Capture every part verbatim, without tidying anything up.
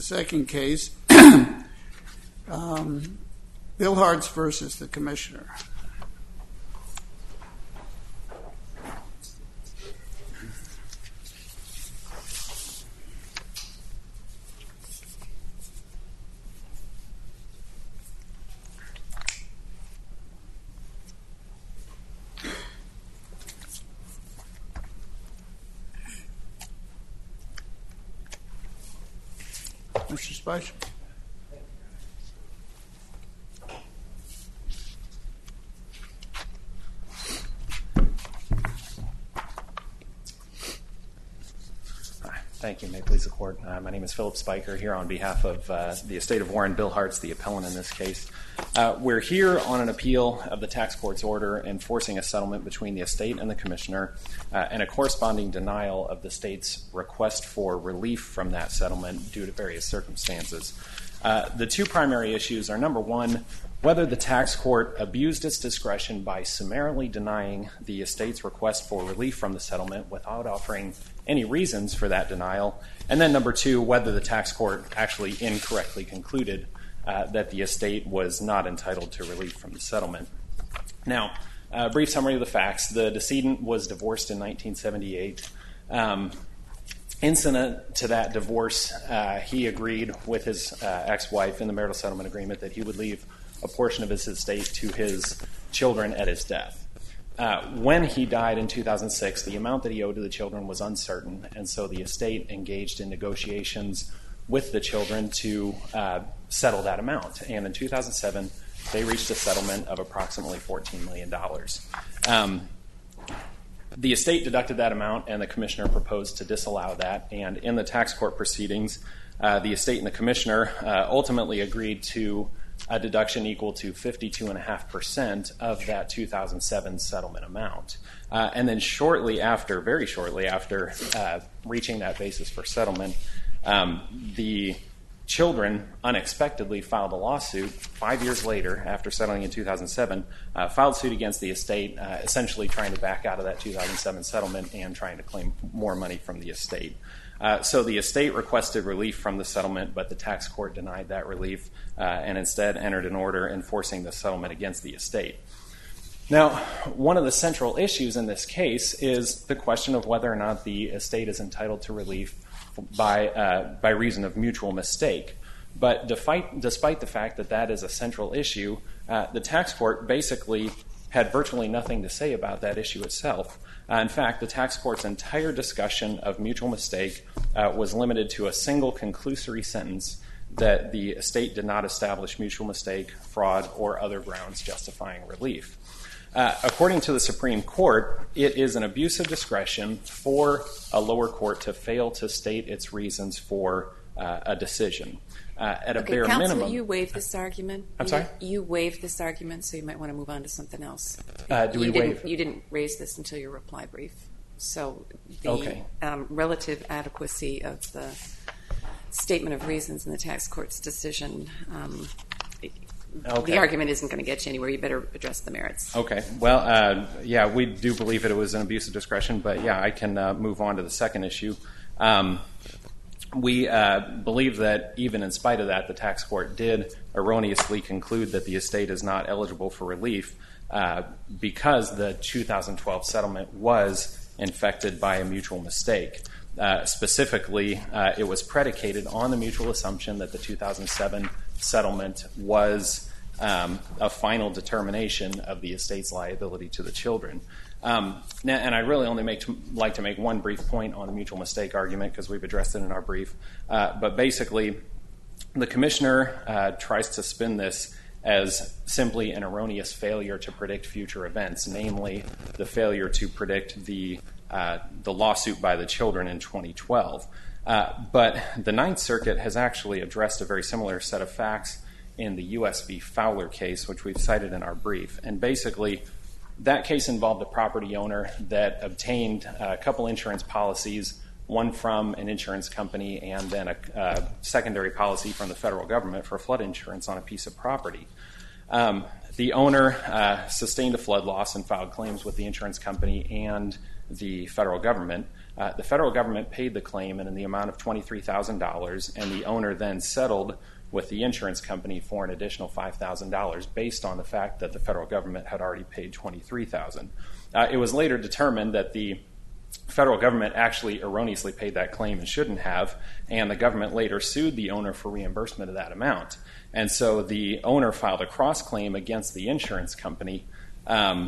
second case, um, Bilhartz versus the Commissioner. Mister Spicer. Thank you. May it please the Court. Uh, my name is Philip Spiker, here on behalf of uh, the estate of Warren Bilhartz, the appellant in this case. Uh, we're here on an appeal of the tax court's order enforcing a settlement between the estate and the Commissioner uh, and a corresponding denial of the state's request for relief from that settlement due to various circumstances. Uh, the two primary issues are, number one, whether the tax court abused its discretion by summarily denying the estate's request for relief from the settlement without offering any reasons for that denial, and then number two, whether the tax court actually incorrectly concluded uh, that the estate was not entitled to relief from the settlement. Now, a brief summary of the facts. The decedent was divorced in nineteen seventy-eight. Um, incident to that divorce, uh, he agreed with his uh, ex-wife in the marital settlement agreement that he would leave a portion of his estate to his children at his death. Uh, when he died in two thousand six, the amount that he owed to the children was uncertain, and so the estate engaged in negotiations with the children to uh, settle that amount. And in two thousand seven, they reached a settlement of approximately fourteen million dollars. Um, the estate deducted that amount, and the Commissioner proposed to disallow that. And in the tax court proceedings, uh, the estate and the Commissioner uh, ultimately agreed to a deduction equal to fifty-two point five percent of that two thousand seven settlement amount. Uh, and then shortly after, very shortly after uh, reaching that basis for settlement, um, the children unexpectedly filed a lawsuit five years later, after settling in two thousand seven, uh, filed suit against the estate, uh, essentially trying to back out of that two thousand seven settlement and trying to claim more money from the estate. Uh, so the estate requested relief from the settlement, but the tax court denied that relief uh, and instead entered an order enforcing the settlement against the estate. Now, one of the central issues in this case is the question of whether or not the estate is entitled to relief by, uh, by reason of mutual mistake. But despite, despite the fact that that is a central issue, uh, the tax court basically had virtually nothing to say about that issue itself. Uh, in fact, the tax court's entire discussion of mutual mistake uh, was limited to a single conclusory sentence that the estate did not establish mutual mistake, fraud, or other grounds justifying relief. Uh, according to the Supreme Court, it is an abuse of discretion for a lower court to fail to state its reasons for uh, a decision. Uh, at a okay, bare counsel, minimum, you waived this argument. I'm you, sorry? You waived this argument, so you might want to move on to something else. Uh, do you we didn't, waive? You didn't raise this until your reply brief. So the Okay. um, relative adequacy of the statement of reasons in the tax court's decision, um, Okay. the argument isn't going to get you anywhere. You better address the merits. Okay. Well, uh, yeah, we do believe that it was an abuse of discretion, but yeah, I can uh, move on to the second issue. Um, we uh, believe that even in spite of that, the tax court did erroneously conclude that the estate is not eligible for relief uh, because the two thousand twelve settlement was infected by a mutual mistake. Uh, specifically, uh, it was predicated on the mutual assumption that the two thousand seven settlement was um, a final determination of the estate's liability to the children. Um, and I really only make to, like to make one brief point on the mutual mistake argument because we've addressed it in our brief. Uh, but basically, the Commissioner uh, tries to spin this as simply an erroneous failure to predict future events, namely the failure to predict the uh, the lawsuit by the children in twenty twelve. Uh, but the Ninth Circuit has actually addressed a very similar set of facts in the U S v. Fowler case, which we've cited in our brief. And basically, that case involved a property owner that obtained a couple insurance policies, one from an insurance company and then a, a secondary policy from the federal government for flood insurance on a piece of property. Um, the owner uh, sustained a flood loss and filed claims with the insurance company and the federal government. Uh, the federal government paid the claimant in the amount of twenty-three thousand dollars, and the owner then settled with the insurance company for an additional five thousand dollars based on the fact that the federal government had already paid twenty-three thousand dollars. Uh, it was later determined that the federal government actually erroneously paid that claim and shouldn't have, and the government later sued the owner for reimbursement of that amount. And so the owner filed a cross-claim against the insurance company um,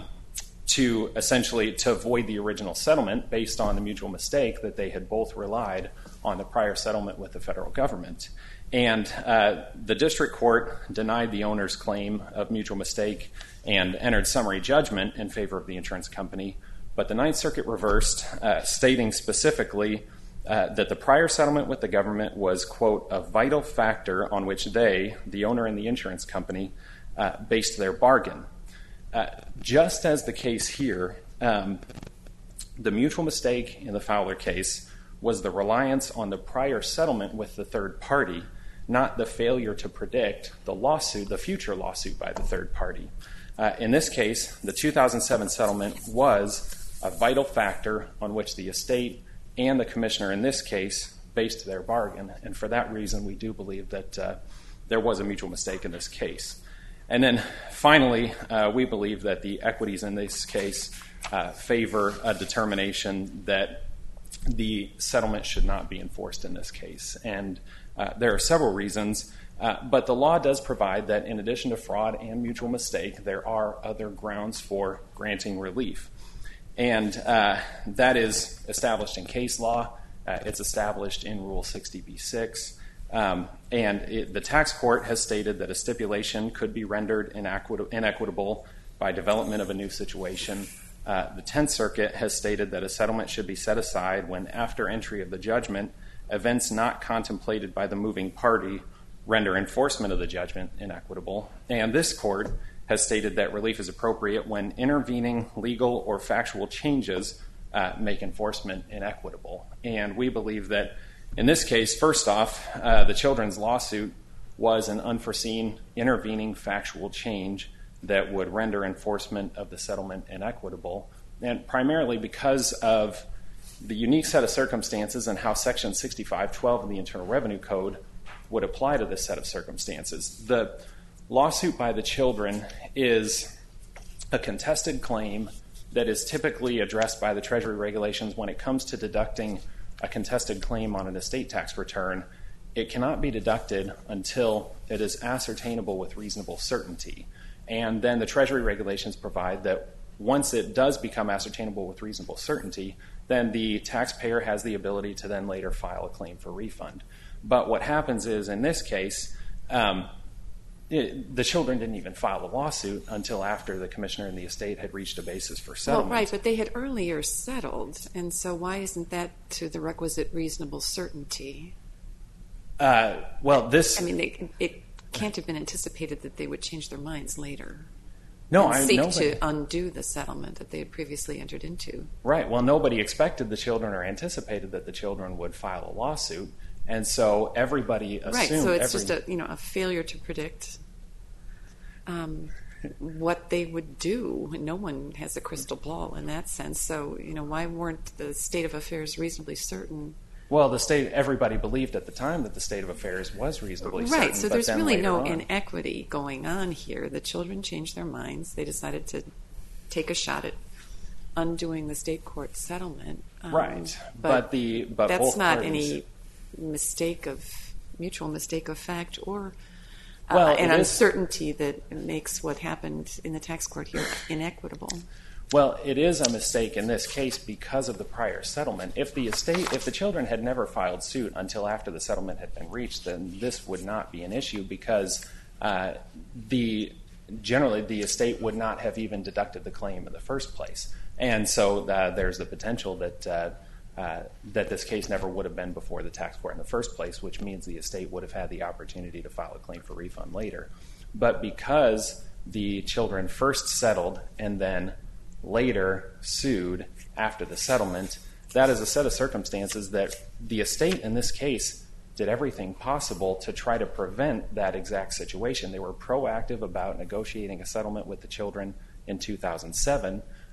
to essentially to avoid the original settlement based on the mutual mistake that they had both relied on the prior settlement with the federal government. And uh, the district court denied the owner's claim of mutual mistake and entered summary judgment in favor of the insurance company. But the Ninth Circuit reversed, uh, stating specifically uh, that the prior settlement with the government was, quote, a vital factor on which they, the owner and the insurance company, uh, based their bargain. Uh, just as the case here, um, the mutual mistake in the Fowler case was the reliance on the prior settlement with the third party, not the failure to predict the lawsuit, the future lawsuit by the third party. Uh, in this case, the two thousand seven settlement was a vital factor on which the estate and the commissioner in this case based their bargain, and for that reason we do believe that uh, there was a mutual mistake in this case. And then finally, uh, we believe that the equities in this case uh, favor a determination that the settlement should not be enforced in this case. And uh, there are several reasons, uh, but the law does provide that in addition to fraud and mutual mistake, there are other grounds for granting relief. And uh, that is established in case law. Uh, it's established in Rule sixty B six. Um, and it, the tax court has stated that a stipulation could be rendered inequit- inequitable by development of a new situation. Uh, the Tenth Circuit has stated that a settlement should be set aside when, after entry of the judgment, events not contemplated by the moving party render enforcement of the judgment inequitable. And this court has stated that relief is appropriate when intervening legal or factual changes uh, make enforcement inequitable. And we believe that in this case, first off, uh, the children's lawsuit was an unforeseen intervening factual change that would render enforcement of the settlement inequitable, and primarily because of the unique set of circumstances and how Section sixty-five twelve of the Internal Revenue Code would apply to this set of circumstances. The lawsuit by the children is a contested claim that is typically addressed by the Treasury regulations when it comes to deducting a contested claim on an estate tax return. It cannot be deducted until it is ascertainable with reasonable certainty. And then the Treasury regulations provide that once it does become ascertainable with reasonable certainty, then the taxpayer has the ability to then later file a claim for refund. But what happens is, in this case, um, it, the children didn't even file a lawsuit until after the commissioner and the estate had reached a basis for settlement. Well, right, but they had earlier settled, and so why isn't that to the requisite reasonable certainty? Uh, well, this... I mean, they, it can't have been anticipated that they would change their minds later. No, and I seek nobody, to undo the settlement that they had previously entered into. Right. Well, nobody expected the children or anticipated that the children would file a lawsuit, and so everybody assumed... Right, so it's every, just a, you know, a failure to predict um, what they would do. No one has a crystal ball in that sense, so, you know, why weren't the state of affairs reasonably certain? Well, the state, everybody believed at the time that the state of affairs was reasonably certain. Right, so but there's then really no on, inequity going on here. The children changed their minds. They decided to take a shot at undoing the state court settlement. Um, right, but, but the but that's both not parties, any mistake of mutual mistake of fact or uh, well, an is, uncertainty that makes what happened in the tax court here inequitable. Well, it is a mistake in this case because of the prior settlement. If the estate, if the children had never filed suit until after the settlement had been reached, then this would not be an issue because uh, the generally the estate would not have even deducted the claim in the first place, and so uh, there's the potential that uh, uh, that this case never would have been before the tax court in the first place, which means the estate would have had the opportunity to file a claim for refund later. But because the children first settled and then later sued after the settlement, that is a set of circumstances that the estate in this case did everything possible to try to prevent that exact situation. They were proactive about negotiating a settlement with the children in two thousand seven.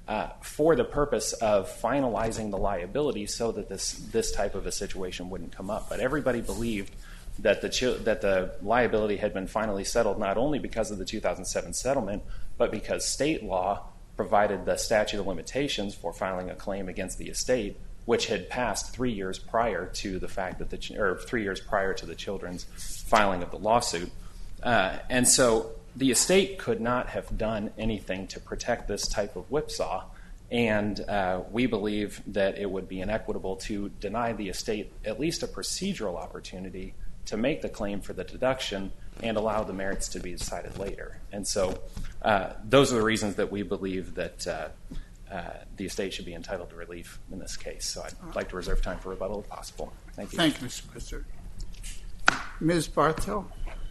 uh, for the purpose of finalizing the liability so that this this type of a situation wouldn't come up. But everybody believed that the ch- that the liability had been finally settled, not only because of the two thousand seven settlement, but because state law provided the statute of limitations for filing a claim against the estate, which had passed three years prior to the fact that the ch- or three years prior to the children's filing of the lawsuit, uh, and so the estate could not have done anything to protect this type of whipsaw, and uh, we believe that it would be inequitable to deny the estate at least a procedural opportunity to make the claim for the deduction and allow the merits to be decided later. And so uh, those are the reasons that we believe that uh, uh, the estate should be entitled to relief in this case. So I'd like to reserve time for rebuttal if possible. Thank you. Thank you, Mister Pritchard. Miz Barthel.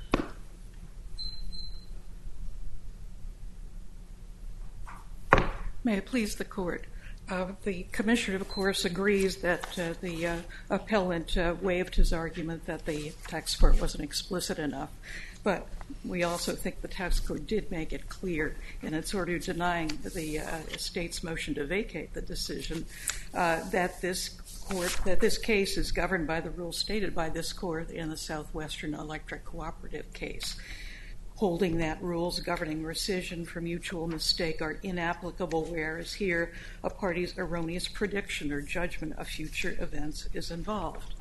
May it please the Court. Uh, the Commissioner, of course, agrees that uh, the uh, appellant uh, waived his argument that the tax court wasn't explicit enough. But we also think the tax court did make it clear in its order denying the uh, estate's motion to vacate the decision uh, that this court, that this case is governed by the rules stated by this court in the Southwestern Electric Cooperative case, holding that rules governing rescission for mutual mistake are inapplicable, whereas here a party's erroneous prediction or judgment of future events is involved.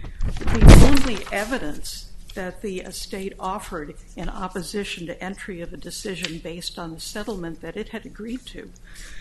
The only evidence that the estate offered in opposition to entry of a decision based on the settlement that it had agreed to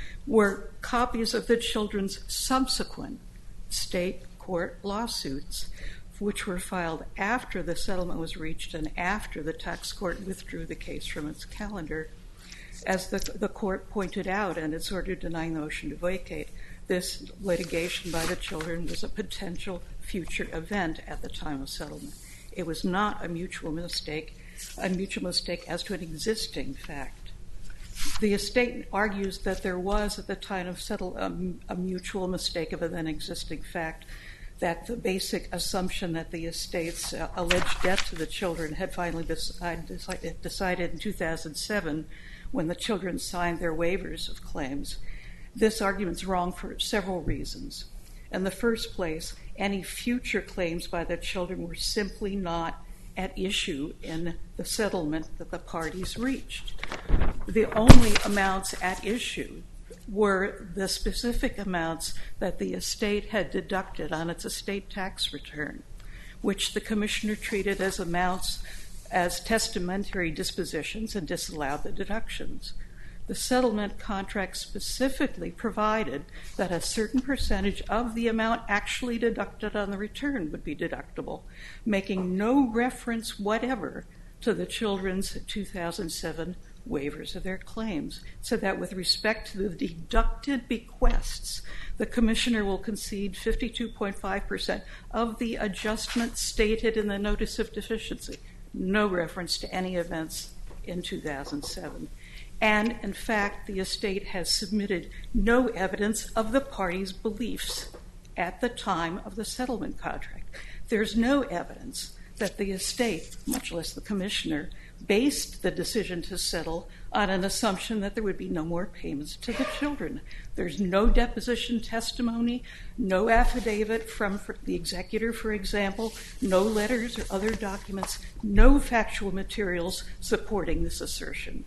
were copies of the children's subsequent state court lawsuits, which were filed after the settlement was reached and after the tax court withdrew the case from its calendar. As the, the court pointed out in its order denying the motion to vacate, this litigation by the children was a potential future event at the time of settlement. It was not a mutual mistake, a mutual mistake as to an existing fact. The estate argues that there was at the time of settle um, a mutual mistake of a then existing fact, that the basic assumption that the estate's uh, alleged debt to the children had finally decide, decide, decided in two thousand seven when the children signed their waivers of claims. This argument's wrong for several reasons. In the first place, any future claims by the children were simply not at issue in the settlement that the parties reached. The only amounts at issue were the specific amounts that the estate had deducted on its estate tax return, which the commissioner treated as amounts as testamentary dispositions and disallowed the deductions. The settlement contract specifically provided that a certain percentage of the amount actually deducted on the return would be deductible, making no reference whatever to the children's two thousand seven waivers of their claims, so that with respect to the deducted bequests, the commissioner will concede fifty-two point five percent of the adjustment stated in the notice of deficiency, no reference to any events in two thousand seven. And, in fact, the estate has submitted no evidence of the parties' beliefs at the time of the settlement contract. There's no evidence that the estate, much less the commissioner, based the decision to settle on an assumption that there would be no more payments to the children. There's no deposition testimony, no affidavit from the executor, for example, no letters or other documents, no factual materials supporting this assertion.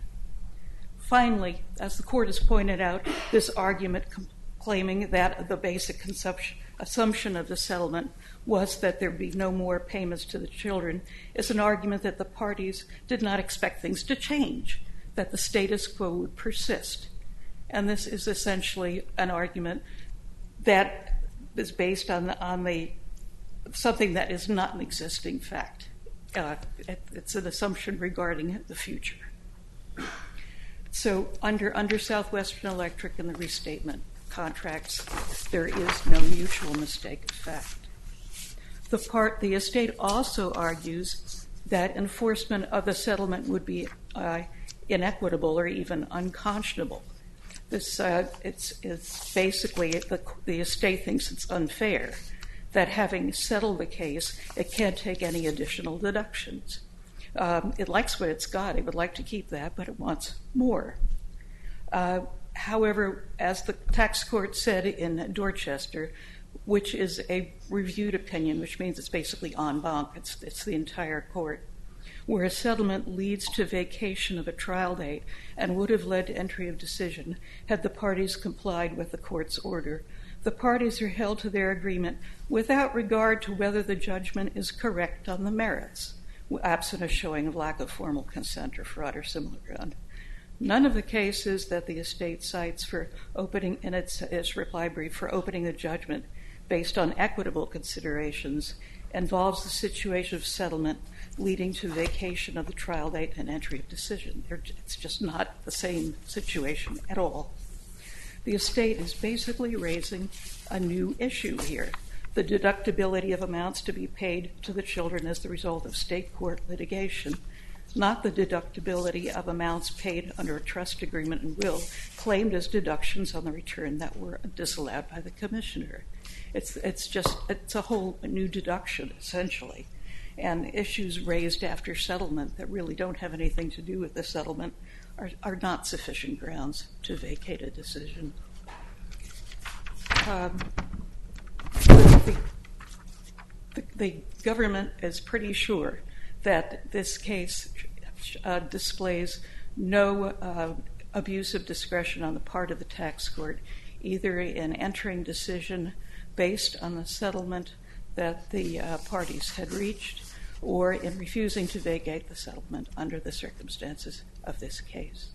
Finally, as the court has pointed out, this argument com- claiming that the basic consumption, assumption of the settlement was that there would be no more payments to the children is an argument that the parties did not expect things to change, that the status quo would persist. And this is essentially an argument that is based on, on the, something that is not an existing fact. Uh, it, it's an assumption regarding the future. So under, under Southwestern Electric and the restatement contracts, there is no mutual mistake of fact. The part, the estate also argues that enforcement of the settlement would be uh, inequitable or even unconscionable. This, uh, it's, it's basically the, the estate thinks it's unfair that having settled the case, it can't take any additional deductions. Um, it likes what it's got. It would like to keep that, but it wants more. Uh, however, as the tax court said in Dorchester, which is a reviewed opinion, which means it's basically en banc, it's, it's the entire court, where a settlement leads to vacation of a trial date and would have led to entry of decision had the parties complied with the court's order. The parties are held to their agreement without regard to whether the judgment is correct on the merits, absent a showing of lack of formal consent or fraud or similar ground. None of the cases that the estate cites for opening in its, its reply brief for opening the judgment based on equitable considerations involves the situation of settlement leading to vacation of the trial date and entry of decision. It's just not the same situation at all. The estate is basically raising a new issue here, the deductibility of amounts to be paid to the children as the result of state court litigation, not the deductibility of amounts paid under a trust agreement and will claimed as deductions on the return that were disallowed by the commissioner. It's, it's just, it's a whole new deduction, essentially. And issues raised after settlement that really don't have anything to do with the settlement are, are not sufficient grounds to vacate a decision. Um, the, the, the government is pretty sure that this case uh, displays no uh, abuse of discretion on the part of the tax court, either in entering decision based on the settlement that the uh, parties had reached, or in refusing to vacate the settlement under the circumstances of this case.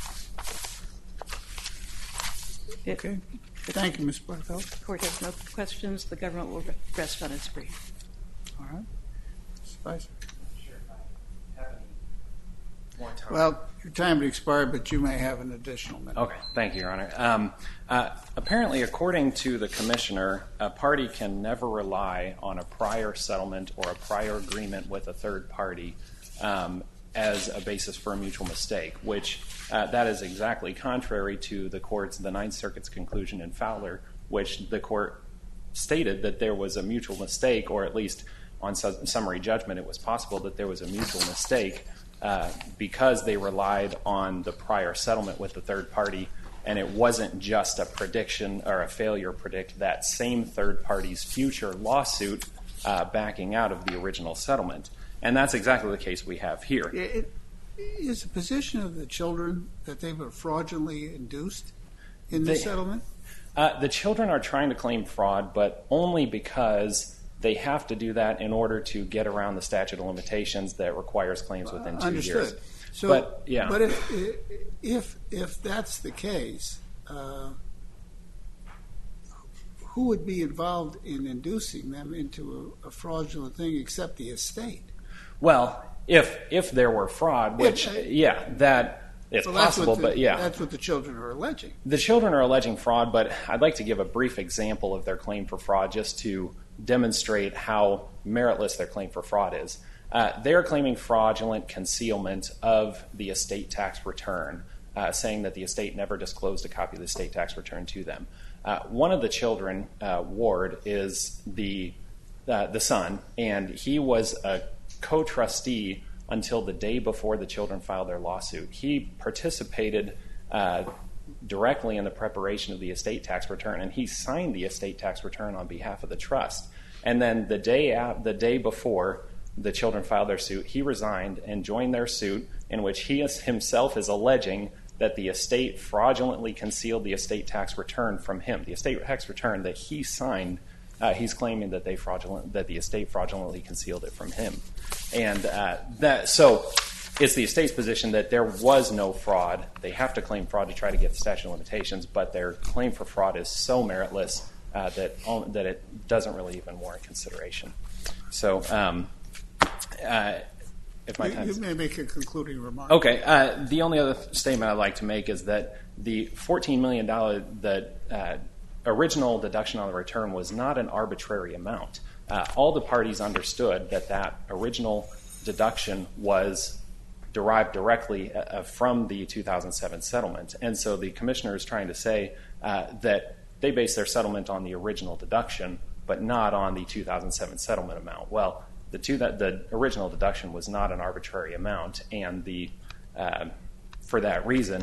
Okay. Thank you, Miz Barthel. If the court has no questions, the government will rest on its brief. All right. Spicer. Sure. Have any more time? Well, your time has expired, but you may have an additional minute. Okay, thank you, Your Honor. Um, uh, apparently, according to the commissioner, a party can never rely on a prior settlement or a prior agreement with a third party um, as a basis for a mutual mistake, which uh, that is exactly contrary to the court's, the Ninth Circuit's conclusion in Fowler, which the court stated that there was a mutual mistake, or at least on su- summary judgment, it was possible that there was a mutual mistake uh, because they relied on the prior settlement with the third party, and it wasn't just a prediction or a failure to predict that same third party's future lawsuit uh, backing out of the original settlement. And that's exactly the case we have here. It, is the position of the children that they were fraudulently induced in the They- settlement? Uh, the children are trying to claim fraud, but only because they have to do that in order to get around the statute of limitations that requires claims within two Understood. years. So, but yeah, but if if if that's the case, uh, who would be involved in inducing them into a, a fraudulent thing except the estate? well, if if there were fraud, which Yeah, uh, yeah, that is Well, that's possible, what the, but yeah, that's what the children are alleging. the children are alleging fraud. But I'd like to give a brief example of their claim for fraud, just to demonstrate how meritless their claim for fraud is. Uh, they are claiming fraudulent concealment of the estate tax return, uh, saying that the estate never disclosed a copy of the estate tax return to them. Uh, one of the children, uh, Ward, is the uh, the son, and he was a co-trustee until the day before the children filed their lawsuit. He participated uh, directly in the preparation of the estate tax return, and he signed the estate tax return on behalf of the trust. And then the day at, the day before the children filed their suit, he resigned and joined their suit, in which he is, himself is alleging that the estate fraudulently concealed the estate tax return from him. The estate tax return that he signed, uh, he's claiming that they fraudulent that the estate fraudulently concealed it from him, and uh, that so. It's the estate's position that there was no fraud. They have to claim fraud to try to get the statute of limitations, but their claim for fraud is so meritless uh, that that it doesn't really even warrant consideration. So, um, uh, if my You, time you may make a concluding remark. okay, uh, the only other statement I'd like to make is that the fourteen million dollars the uh, original deduction on the return was not an arbitrary amount. Uh, all the parties understood that that original deduction was derived directly uh, from the two thousand seven settlement. And so the commissioner is trying to say uh, that they base their settlement on the original deduction, but not on the two thousand seven settlement amount. Well, the, two that, the original deduction was not an arbitrary amount, and the uh, for that reason,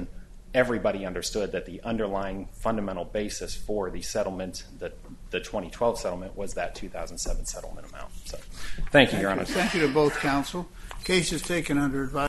everybody understood that the underlying fundamental basis for the settlement, the, the twenty twelve settlement, was that two thousand seven settlement amount. So, thank you, Your Honor. Thank you to both counsel. Case is taken under advisory.